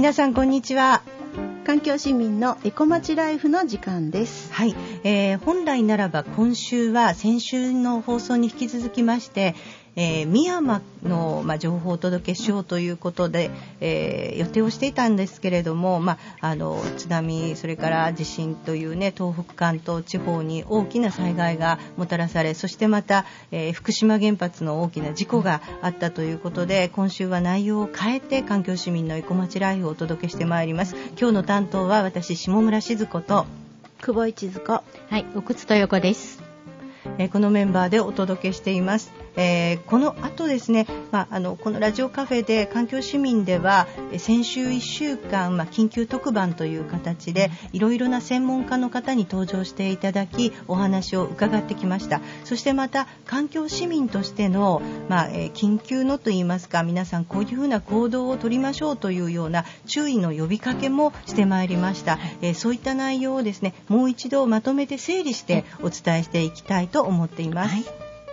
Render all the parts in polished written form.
皆さんこんにちは。 環境市民のエコまちライフの時間です。 はい、本来ならば今週は先週の放送に引き続きまして、深山の、情報をお届けしようということで、予定をしていたんですけれども、津波それから地震というね、東北関東地方に大きな災害がもたらされ、そしてまた、福島原発の大きな事故があったということで、今週は内容を変えて環境市民のエコまちライフをお届けしてまいります。今日の担当は私下村静子と久保一津子、 はい、奥津豊子です。 このメンバーでお届けしています。この後ですね、このラジオカフェで環境市民では先週1週間、緊急特番という形でいろいろな専門家の方に登場していただきお話を伺ってきました。そしてまた環境市民としての、緊急のといいますか、皆さんこういうふうな行動を取りましょうというような注意の呼びかけもしてまいりました。そういった内容をですね、もう一度まとめて整理してお伝えしていきたいと思っています。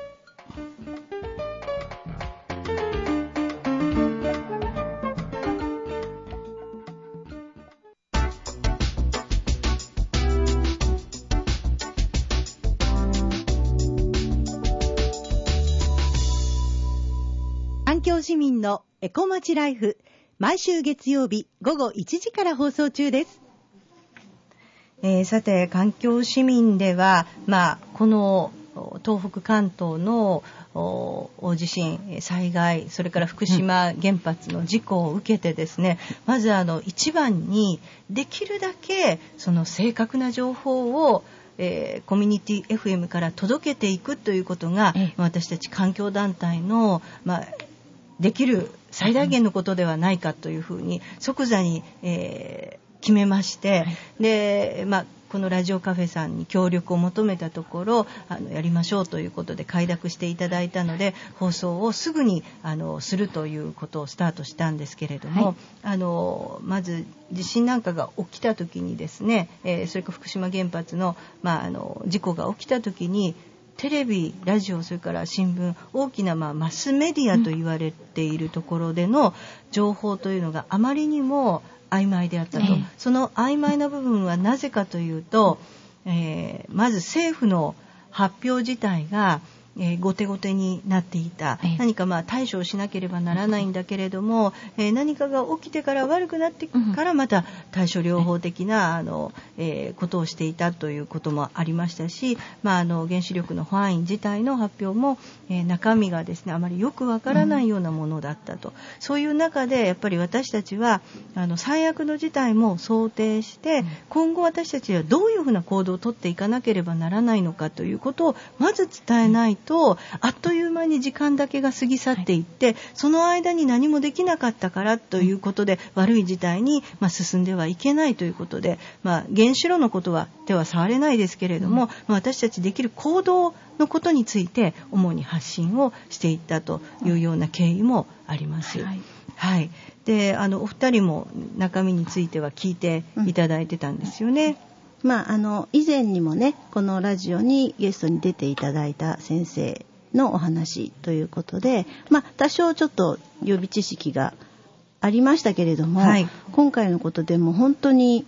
環境市民のエコまちライフ、毎週月曜日午後1時から放送中です。さて、環境市民では、この東北関東の大地震、災害、それから福島原発の事故を受けてですね、まず一番にできるだけその正確な情報をコミュニティ FM から届けていくということが、私たち環境団体の、できる最大限のことではないかというふうに即座に、決めまして、で、このラジオカフェさんに協力を求めたところ、やりましょうということで快諾していただいたので、放送をすぐにするということをスタートしたんですけれども、まず地震なんかが起きた時にですね、それから福島原発の、事故が起きた時にテレビ、ラジオ、それから新聞、大きなマスメディアと言われているところでの情報というのがあまりにも曖昧であったと。その曖昧な部分はなぜかというと、まず政府の発表自体が後手後手になっていた。何か対処をしなければならないんだけれども、何かが起きてから悪くなってからまた対処療法的なことをしていたということもありましたし、原子力の保安院自体の発表も、中身がですね、あまりよくわからないようなものだったと。そういう中でやっぱり私たちは最悪の事態も想定して、今後私たちはどういうふうな行動をとっていかなければならないのかということをまず伝えないと、あっという間に時間だけが過ぎ去っていって、その間に何もできなかったからということで悪い事態に進んではいけないということで、原子炉のことは手は触れないですけれども、私たちできる行動のことについて主に発信をしていったというような経緯もあります。で、お二人も中身については聞いていただいてたんですよね。 以前にもね、このラジオにゲストに出ていただいた先生のお話ということで、多少ちょっと予備知識がありましたけれども、今回のことでも本当に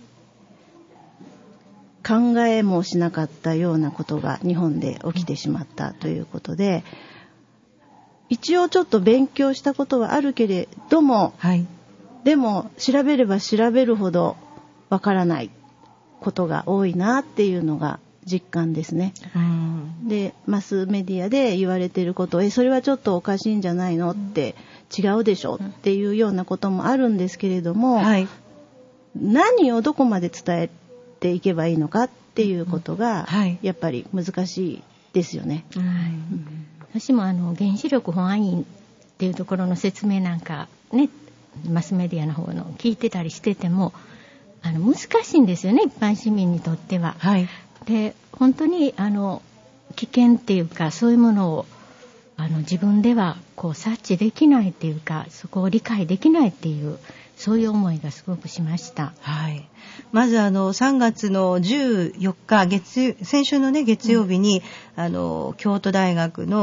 考えもしなかったようなことが日本で起きてしまったということで、一応ちょっと勉強したことはあるけれども、でも調べれば調べるほどわからないことが多いなっていうのが実感ですね。で、マスメディアで言われていることを、それはちょっとおかしいんじゃないのって、違うでしょっていうようなこともあるんですけれども、何をどこまで伝えていけばいいのかっていうことがやっぱり難しいですよね。 私も原子力保安院っていうところの説明なんかね、マスメディアの方の聞いてたりしてても難しいんですよね、一般市民にとっては。で、本当に危険っていうか、そういうものを自分では察知できないっていうか、そこを理解できないっていう、そういう思いがすごくしました。 まず3月の14日先週のね、月曜日に、京都大学の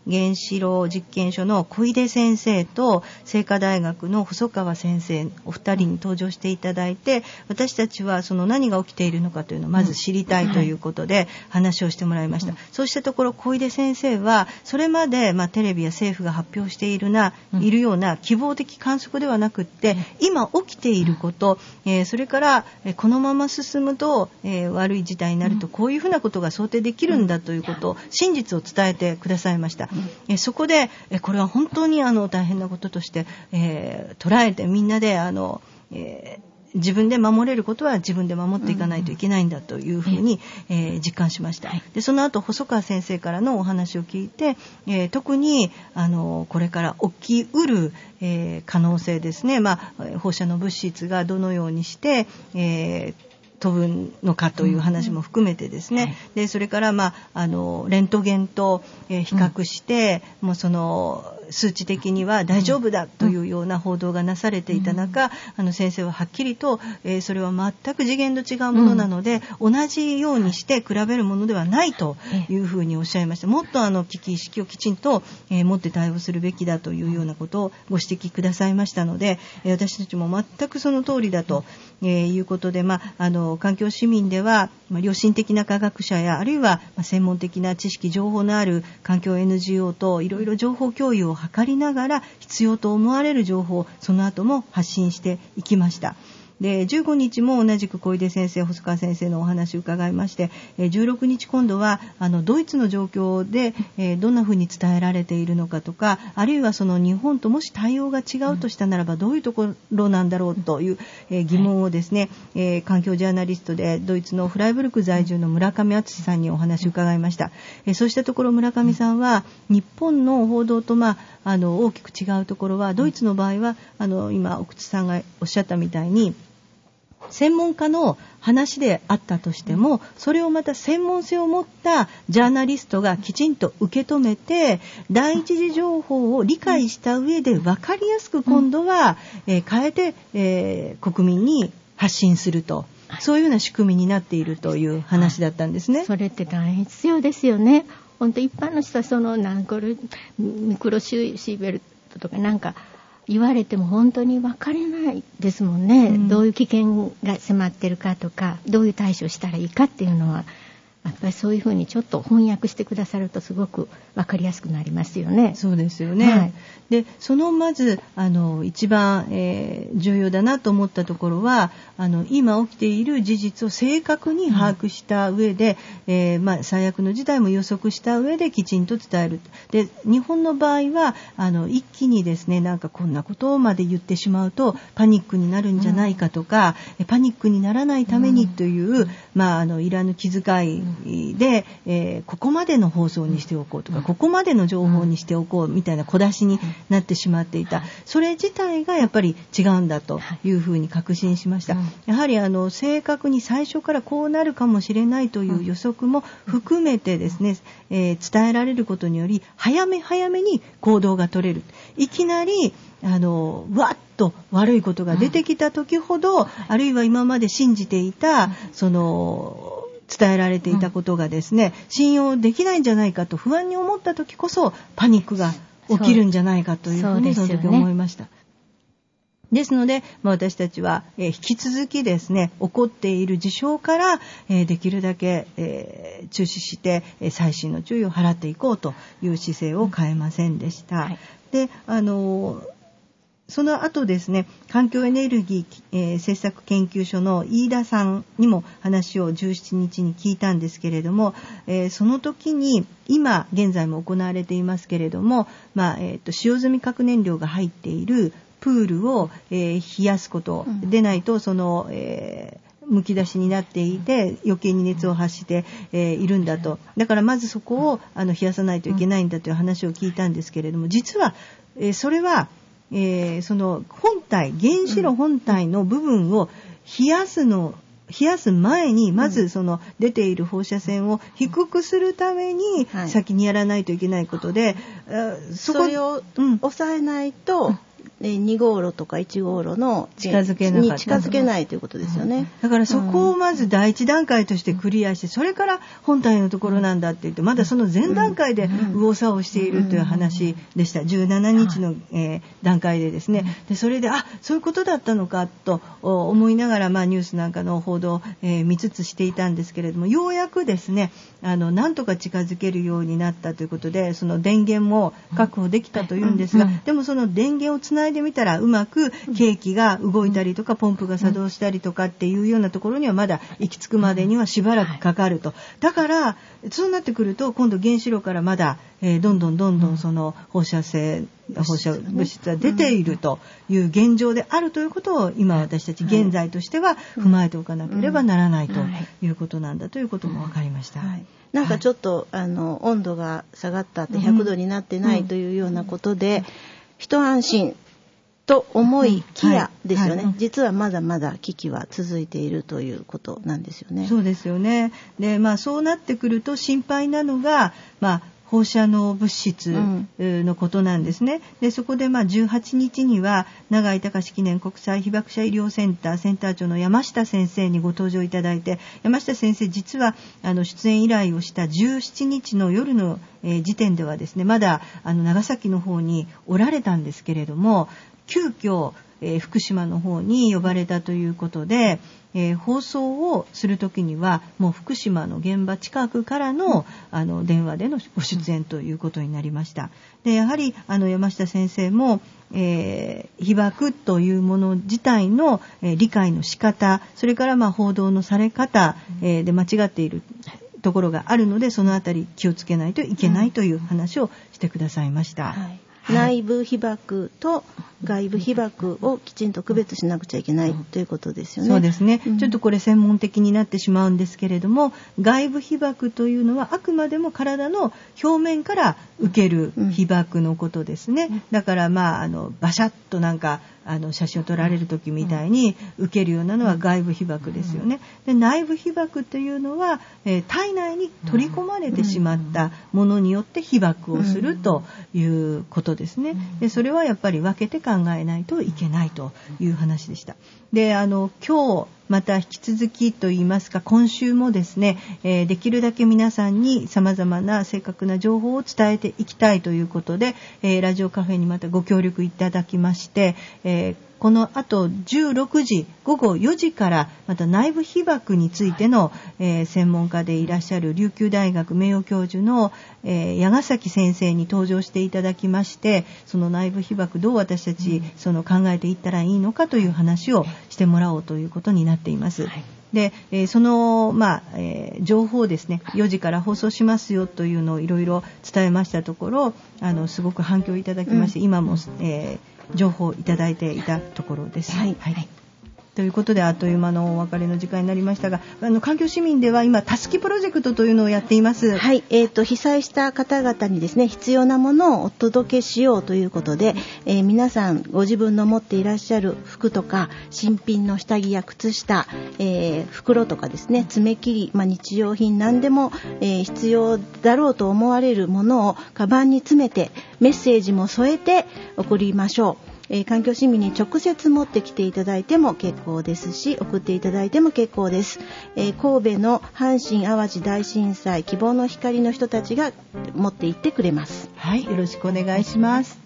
原子炉実験所の小出先生と清華大学の細川先生お二人に登場していただいて、私たちはその何が起きているのかというのをまず知りたいということで話をしてもらいました。そうしたところ小出先生はそれまでテレビや政府が発表しているような希望的観測ではなくって、今起きていること、それからこのまま進むと、悪い事態になるとこういうふうなことが想定できるんだということを、真実を伝えてくださいました。そこでこれは本当に大変なこととして、捉えてみんなで自分で守れることは自分で守っていかないといけないんだというふうに、実感しました。でその後細川先生からのお話を聞いて、特にこれから起きうる、可能性ですね、放射能物質がどのようにして、飛ぶのかという話も含めてですね、でそれからレントゲンと比較して、もうその数値的には大丈夫だというような報道がなされていた中、先生ははっきりと、それは全く次元と違うものなので、同じようにして比べるものではないというふうにおっしゃいました。もっと危機意識をきちんと、持って対応するべきだというようなことをご指摘くださいましたので、私たちも全くその通りだと、いうことで、環境市民では、良心的な科学者やあるいは専門的な知識情報のある環境 NGO といろいろ情報共有を図りながら、必要と思われる情報をその後も発信していきました。で15日も同じく小出先生細川先生のお話を伺いまして、16日今度はドイツの状況で、どんなふうに伝えられているのかとか、あるいはその日本ともし対応が違うとしたならばどういうところなんだろうという、疑問をですね、環境ジャーナリストでドイツのフライブルク在住の村上敦さんにお話を伺いました。そうしたところ村上さんは日本の報道と大きく違うところは、ドイツの場合は今奥津さんがおっしゃったみたいに専門家の話であったとしても、それをまた専門性を持ったジャーナリストがきちんと受け止めて、第一次情報を理解した上で分かりやすく今度は、変えて、国民に発信すると、そういうような仕組みになっているという話だったんですね。 それって大変必要ですよね。本当一般の人はそのミクロシーベルトとかなんか言われても本当に分からないですもんね、どういう危険が迫ってるかとか、どういう対処したらいいかっていうのはやっぱりそういうふうにちょっと翻訳してくださるとすごく分かりやすくなりますよね。 そうですよね、でそのまず一番、重要だなと思ったところは、今起きている事実を正確に把握した上で、最悪の事態も予測した上できちんと伝える。で日本の場合は一気にですね、なんかこんなことまで言ってしまうとパニックになるんじゃないかとか、パニックにならないためにという、いらぬ気遣いで、ここまでの放送にしておこうとか、ここまでの情報にしておこうみたいな小出しになってしまっていた。それ自体がやっぱり違うんだというふうに確信しました。やはり正確に最初からこうなるかもしれないという予測も含めてですね、伝えられることにより早めに行動が取れる。いきなりわっと悪いことが出てきた時ほど、あるいは今まで信じていた伝えられていたことがですね、信用できないんじゃないかと不安に思った時こそパニックが起きるんじゃないかというふうにその時思いました。ですので、私たちは、引き続きですね、起こっている事象から、できるだけ、注視して、細心の注意を払っていこうという姿勢を変えませんでした。でその後ですね、環境エネルギー、政策研究所の飯田さんにも話を17日に聞いたんですけれども、その時に今現在も行われていますけれども、使用済み核燃料が入っているプールを、冷やすことでないとむき出しになっていて余計に熱を発して、いるんだと。だからまずそこを冷やさないといけないんだという話を聞いたんですけれども、実は、それはその本体、原子炉本体の部分を冷やす前にまずその出ている放射線を低くするために先にやらないといけないことで、 それを抑えないと 2号路とか1号路の近づけないということですよね。 だからそこをまず第一段階としてクリアして、それから本体のところなんだって言って、まだその前段階で右往左往しているという話でした。17日の、段階でですね。でそれでそういうことだったのかと思いながら、ニュースなんかの報道を、見つつしていたんですけれども、ようやくですねなんとか近づけるようになったということで、その電源も確保できたというんですが、でもその電源をつないでみたらうまく計器が動いたりとかポンプが作動したりとかっていうようなところにはまだ行き着くまでにはしばらくかかると。だからそうなってくると今度原子炉からまだ、どんどんその放射物質が出ているという現状であるということを今私たち現在としては踏まえておかなければならないということなんだということも分かりました。 なんかちょっと、温度が下がったって100度になってないというようなことで、一安心と思いきやですよね、実はまだまだ危機は続いているということなんですよね。 そうですよね。で、そうなってくると心配なのが、放射能物質のことなんですね。でそこで18日には永井隆記念国際被爆者医療センターセンター長の山下先生にご登場いただいて、山下先生実は出演依頼をした17日の夜の、時点ではですねまだ長崎の方におられたんですけれども、急遽福島の方に呼ばれたということで、放送をするときにはもう福島の現場近くからの、電話でのご出演ということになりました。でやはり山下先生も、被爆というもの自体の、理解の仕方、それから報道のされ方、で間違っているところがあるので、そのあたり気をつけないといけないという話をしてくださいました。 内部被爆と外部被爆をきちんと区別しなくちゃいけないということですよね。 そうですね、ちょっとこれ専門的になってしまうんですけれども、外部被爆というのはあくまでも体の表面から受ける被爆のことですね。だからバシャッとなんか写真を撮られる時みたいに受けるようなのは外部被爆ですよね。で内部被爆というのは、体内に取り込まれてしまったものによって被爆をするということですね。でそれはやっぱり分けて考えないといけないという話でした。で今日また引き続きといいますか、今週もですね、できるだけ皆さんに様々な正確な情報を伝えていきたいということで、ラジオカフェにまたご協力いただきまして、この後16時午後4時からまた内部被爆についての、専門家でいらっしゃる琉球大学名誉教授の、矢ヶ崎先生に登場していただきまして、その内部被爆どう私たち考えていったらいいのかという話をしてもらおうということになっています。で、その、情報をですね4時から放送しますよというのをいろいろ伝えましたところ、すごく反響いただきまして、今も、情報をいただいていたところです。ということであっという間のお別れの時間になりましたが、環境市民では今たすきプロジェクトというのをやっています。 被災した方々にですね必要なものをお届けしようということで、皆さんご自分の持っていらっしゃる服とか新品の下着や靴下、袋とかですね爪切り、日用品何でも、必要だろうと思われるものをカバンに詰めてメッセージも添えて送りましょう。環境市民に直接持ってきていただいても結構ですし、送っていただいても結構です。神戸の阪神・淡路大震災希望の光の人たちが持って行ってくれます。 よろしくお願いします。